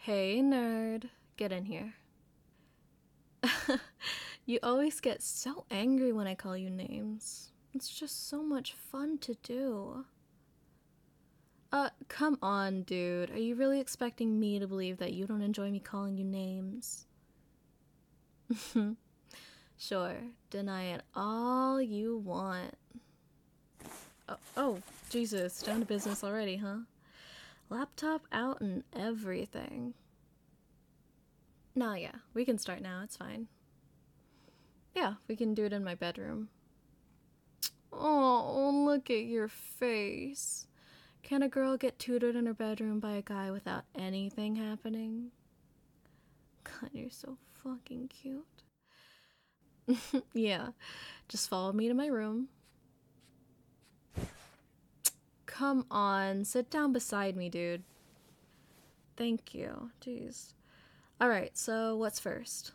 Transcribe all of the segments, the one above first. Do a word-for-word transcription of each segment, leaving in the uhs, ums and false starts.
Hey, nerd. Get in here. You always get so angry when I call you names. It's just so much fun to do. Uh, come on, dude. Are you really expecting me to believe that you don't enjoy me calling you names? Sure, deny it all you want. Oh, oh, Jesus, down to business already, huh? Laptop out and everything. Nah, yeah, we can start now, it's fine. Yeah, we can do it in my bedroom. Oh, look at your face. Can a girl get tutored in her bedroom by a guy without anything happening? God, you're so fucking cute. Yeah, just follow me to my room. Come on, sit down beside me, dude. Thank you. Jeez. Alright, so what's first?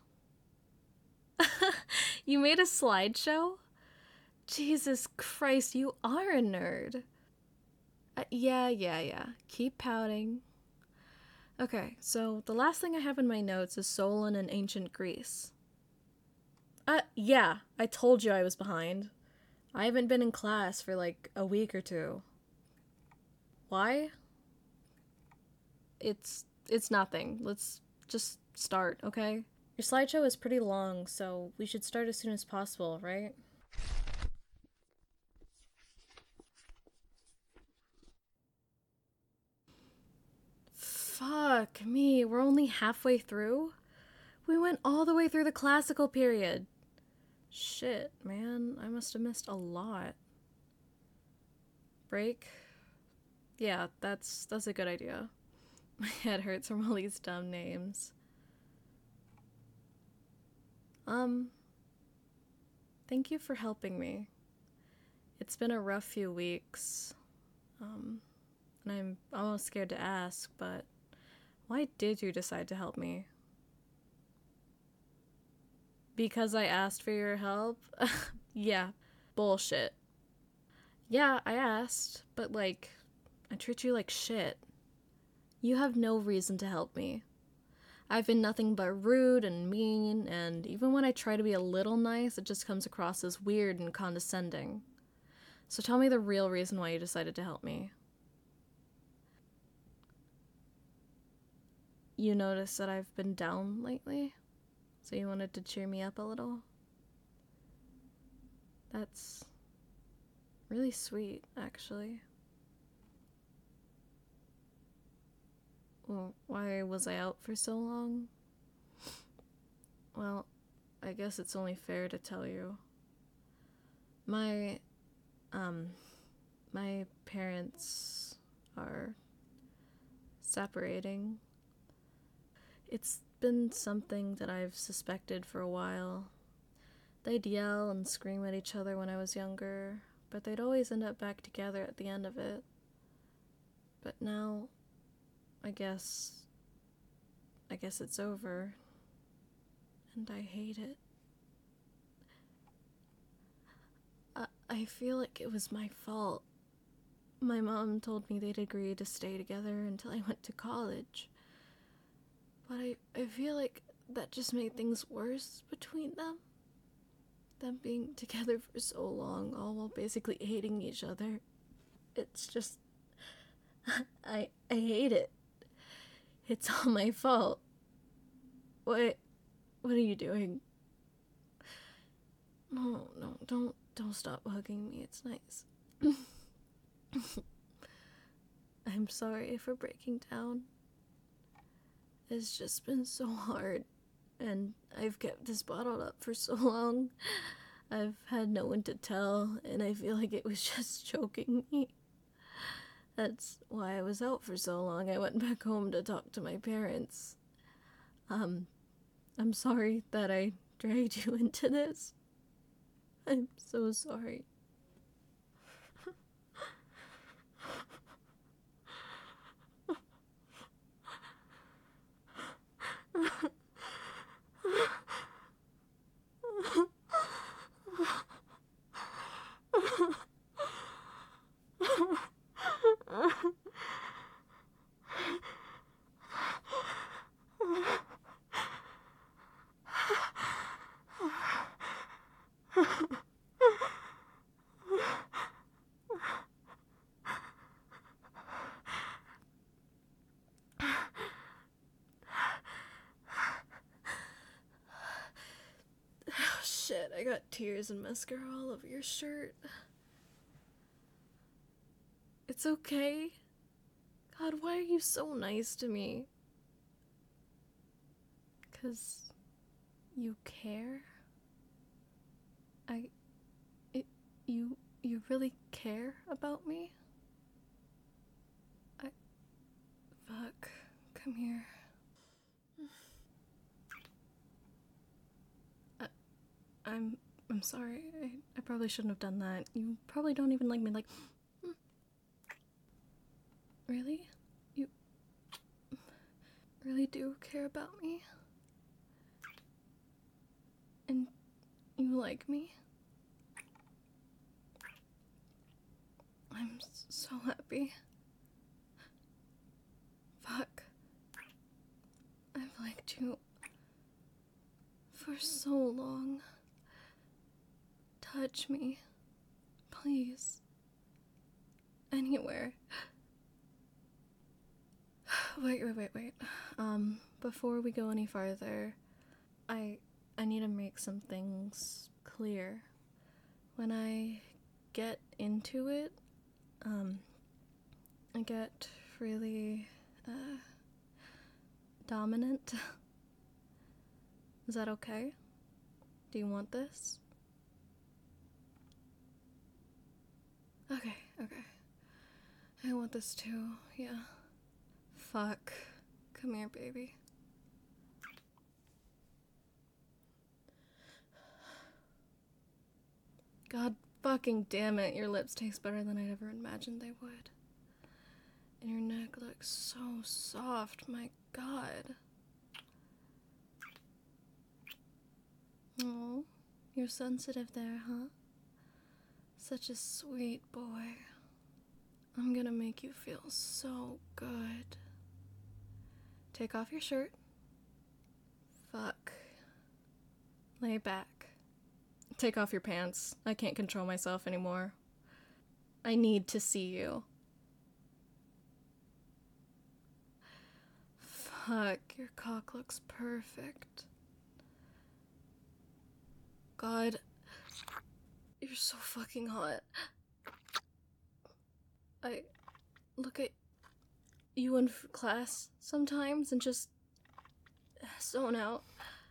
You made a slideshow? Jesus Christ, you are a nerd. Uh, yeah, yeah, yeah. Keep pouting. Okay, so the last thing I have in my notes is Solon in ancient Greece. Uh, yeah, I told you I was behind. I haven't been in class for like a week or two. Why? It's it's nothing. Let's just start, okay? Your slideshow is pretty long, so we should start as soon as possible, right? Fuck me, we're only halfway through? We went all the way through the classical period. Shit, man, I must have missed a lot. Break? Yeah, that's that's a good idea. My head hurts from all these dumb names. Um, thank you for helping me. It's been a rough few weeks. Um, and I'm almost scared to ask, but why did you decide to help me? Because I asked for your help? Yeah, bullshit. Yeah, I asked, but like, I treat you like shit. You have no reason to help me. I've been nothing but rude and mean, and even when I try to be a little nice, it just comes across as weird and condescending. So tell me the real reason why you decided to help me. You noticed that I've been down lately? So you wanted to cheer me up a little? That's really sweet, actually. Well, why was I out for so long? Well, I guess it's only fair to tell you. My, um, my parents are separating. It's been something that I've suspected for a while. They'd yell and scream at each other when I was younger, but they'd always end up back together at the end of it. But now, I guess, I guess it's over. And I hate it. I, I feel like it was my fault. My mom told me they'd agreed to stay together until I went to college. But I, I feel like that just made things worse between them. Them being together for so long, all while basically hating each other. It's just. I, I hate it. It's all my fault. What. What are you doing? No, no, don't, don't stop hugging me. It's nice. I'm sorry for breaking down. It's just been so hard, and I've kept this bottled up for so long. I've had no one to tell, and I feel like it was just choking me. That's why I was out for so long. I went back home to talk to my parents. Um, I'm sorry that I dragged you into this. I'm so sorry. I got tears and mascara all over your shirt. It's okay. God, why are you so nice to me? 'Cause you care? I... It, you... You really care about me? I... Fuck. Come here. I, I'm... I'm sorry. I, I probably shouldn't have done that. You probably don't even like me, like... Hmm. Really? You... really do care about me? And you like me? I'm so happy. Fuck. I've liked you for so long. Touch me, please. Anywhere. Wait, wait, wait, wait. Um, before we go any farther, I I need to make some things clear. When I get into it, um, I get really, uh, dominant. Is that okay? Do you want this? Okay, okay. I want this too, yeah. Fuck. Come here, baby. God fucking damn it, your lips taste better than I'd ever imagined they would. And your neck looks so soft, my god. Oh, you're sensitive there, huh? Such a sweet boy. I'm gonna make you feel so good. Take off your shirt. Fuck. Lay back. Take off your pants. I can't control myself anymore. I need to see you. Fuck, your cock looks perfect. God, you're so fucking hot. I look at you in class sometimes and just zone out,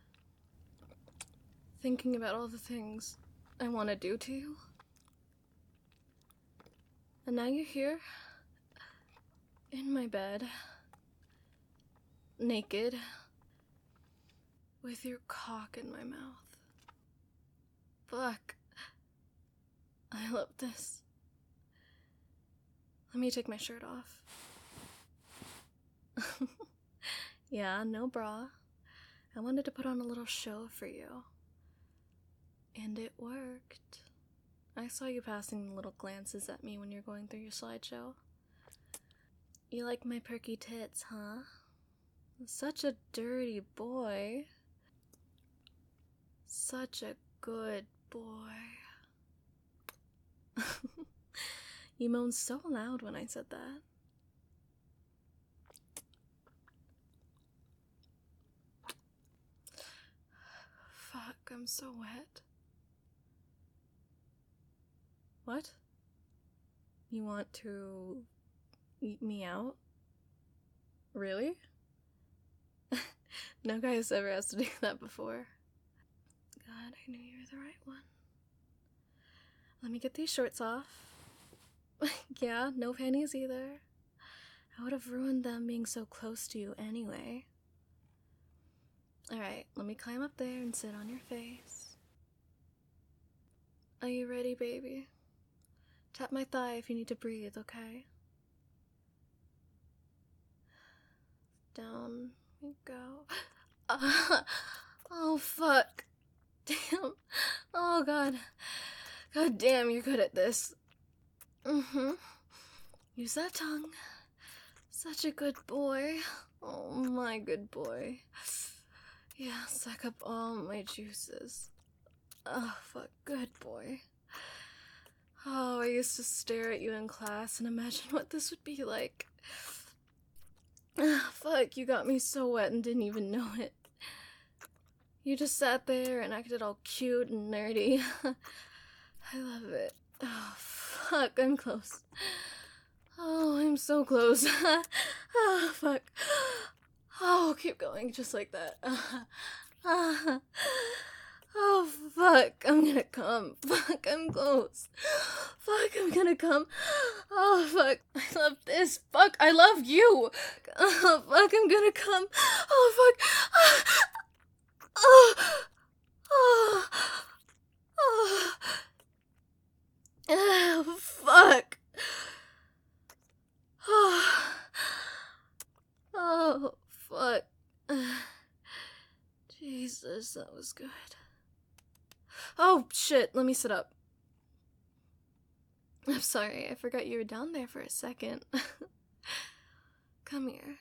thinking about all the things I want to do to you. And now you're here, in my bed, naked, with your cock in my mouth. Fuck. I love this. Let me take my shirt off. Yeah, no bra. I wanted to put on a little show for you. And it worked. I saw you passing little glances at me when you're going through your slideshow. You like my perky tits, huh? Such a dirty boy. Such a good boy. You moaned so loud when I said that. Fuck, I'm so wet. What? You want to eat me out? Really? No guy has ever asked to do that before. God, I knew you were the right one. Let me get these shorts off. Yeah, no panties either. I would have ruined them being so close to you anyway. Alright, let me climb up there and sit on your face. Are you ready, baby? Tap my thigh if you need to breathe, okay? Down we go. Uh, oh, fuck. Damn. Oh, God. God damn, you're good at this. Mm-hmm. Use that tongue. Such a good boy. Oh, my good boy. Yeah, suck up all my juices. Oh, fuck, good boy. Oh, I used to stare at you in class and imagine what this would be like. Fuck, you got me so wet and didn't even know it. You just sat there and acted all cute and nerdy. I love it. Oh, fuck, I'm close. Oh, I'm so close. Oh, fuck. Oh, keep going, just like that. Oh, fuck, I'm gonna come. Fuck, I'm close. Fuck, I'm gonna come. Oh, fuck, I love this. Fuck, I love you. Oh, fuck, I'm gonna come. Oh, fuck. Oh, oh, oh, oh, fuck. Oh, oh, fuck. Jesus, that was good. Oh, shit, let me sit up. I'm sorry, I forgot you were down there for a second. Come here.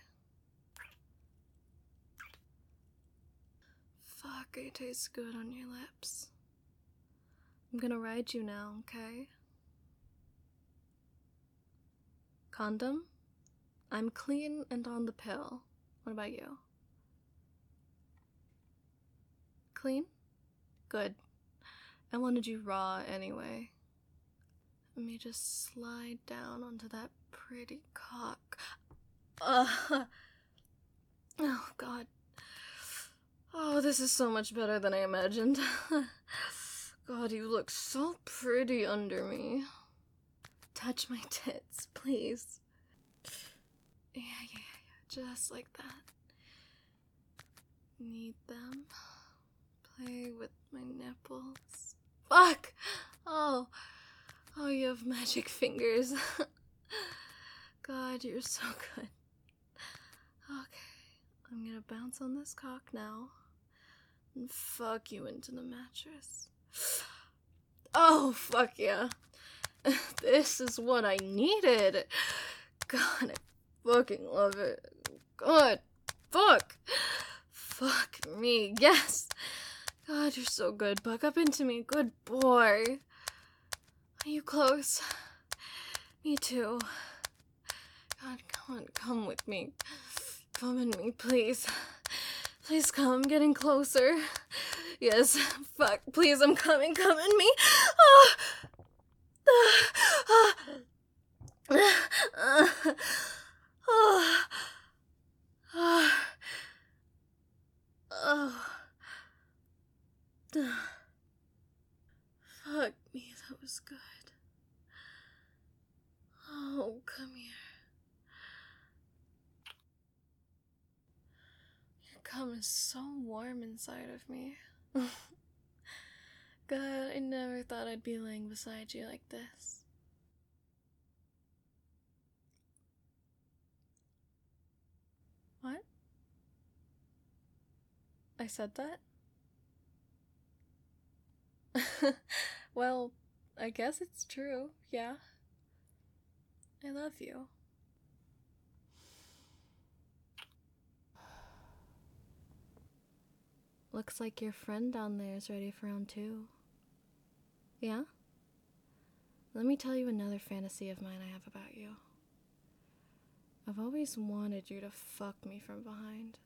Fuck, it tastes good on your lips. I'm gonna ride you now, okay? Condom? I'm clean and on the pill. What about you? Clean? Good. I wanted you raw anyway. Let me just slide down onto that pretty cock. Uh, oh, God. Oh, this is so much better than I imagined. God, you look so pretty under me. Touch my tits, please. Yeah, yeah, yeah, just like that. Knead them. Play with my nipples. Fuck! Oh, oh, you have magic fingers. God, you're so good. Okay, I'm gonna bounce on this cock now and fuck you into the mattress. Oh, fuck yeah. This is what I needed. God, I fucking love it. God, fuck. Fuck me, yes. God, you're so good. Buck up into me. Good boy. Are you close? Me too. God, come on, come with me. Come in me, please. Please come, I'm getting closer. Yes, fuck, please, I'm coming, come in me. Oh. Oh. Oh. Oh. Oh. Oh. Fuck me, that was good. Oh, come here. Your cum is so warm inside of me. God, I never thought I'd be laying beside you like this. What? I said that? Well, I guess it's true, yeah. I love you. Looks like your friend down there is ready for round two. Yeah? Let me tell you another fantasy of mine I have about you. I've always wanted you to fuck me from behind.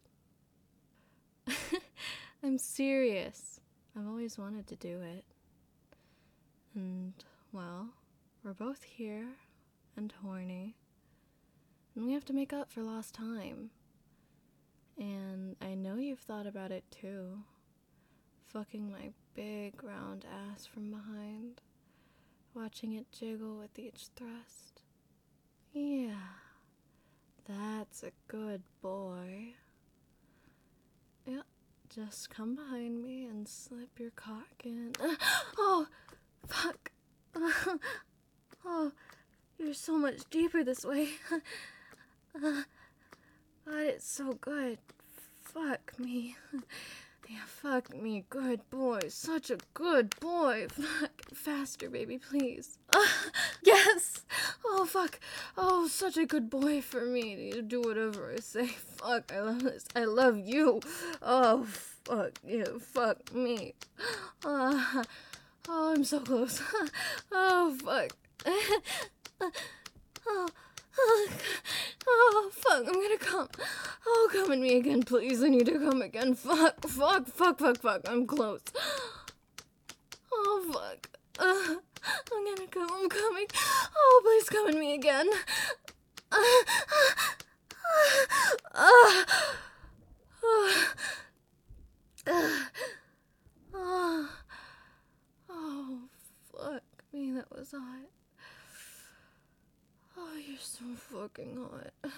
I'm serious. I've always wanted to do it. And, well, we're both here and horny. And we have to make up for lost time. And I know you've thought about it too. Fucking my big round ass from behind. Watching it jiggle with each thrust. Yeah. That's a good boy. Yeah, just come behind me and slip your cock in. Oh, fuck. Oh, you're so much deeper this way. God, it's so good. Fuck me. Yeah, fuck me. Good boy. Such a good boy. Fuck. Faster, baby, please. Uh, yes! Oh, fuck. Oh, such a good boy for me to do whatever I say. Fuck, I love this. I love you. Oh, fuck you. Fuck me. Uh, oh, I'm so close. Oh, fuck. Oh, Oh, fuck, I'm gonna come. Oh, come at me again, please. I need to come again. Fuck, fuck, fuck, fuck, fuck. I'm close. Oh, fuck. Uh, I'm gonna come. I'm coming. Oh, please come at me again. Uh, uh, uh, uh, uh, oh, fuck me. That was hot. Oh, you're so fucking hot.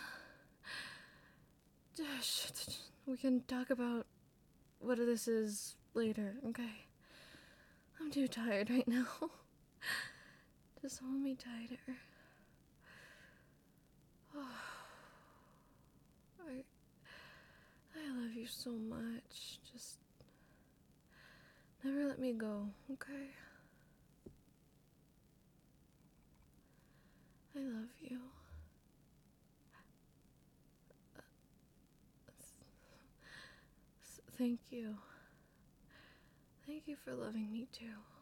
We can talk about what this is later, okay? I'm too tired right now. Just hold me tighter. Oh, I, I love you so much. Just never let me go, okay? I love you. Thank you. Thank you for loving me too.